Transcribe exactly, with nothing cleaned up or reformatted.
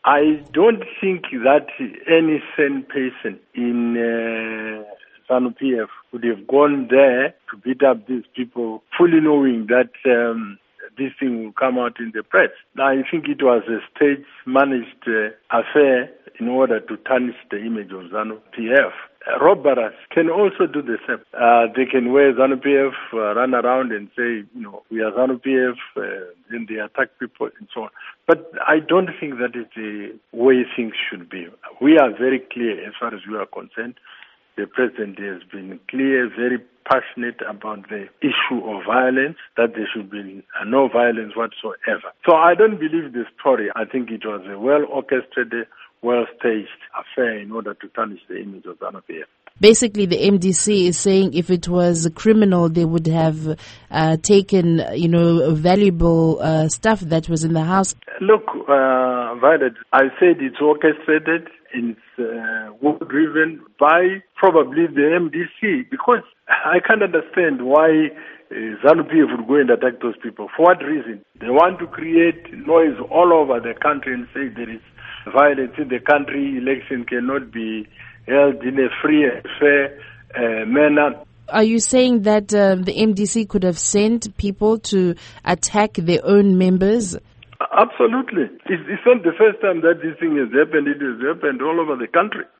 I don't think that any sane person in uh, ZANU-P F would have gone there to beat up these people, fully knowing that um, this thing will come out in the press. Now, I think it was a stage-managed uh, affair in order to tarnish the image of ZANU-P F. Uh, Rob Barras can also do the same. Uh, they can wear ZANU-P F, uh, run around and say, you know, we are ZANU-P F, uh, then they attack people and so on. But I don't think that is the way things should be. We are very clear as far as we are concerned. The president has been clear, very passionate about the issue of violence, that there should be no violence whatsoever. So I don't believe the story. I think it was a well-orchestrated, well-staged affair in order to tarnish the image of ZANU-P F. Basically, the M D C is saying if it was a criminal, they would have uh, taken, you know, valuable uh, stuff that was in the house. Look, uh, Violet, I said it's orchestrated and it's uh, driven by probably the M D C, because I can't understand why uh, ZANU-P F would go and attack those people. For what reason? They want to create noise all over the country and say there is violence in the country, election cannot be held in a free and fair uh, manner. Are you saying that uh, the M D C could have sent people to attack their own members? Absolutely. It's, it's not the first time that this thing has happened. It has happened all over the country.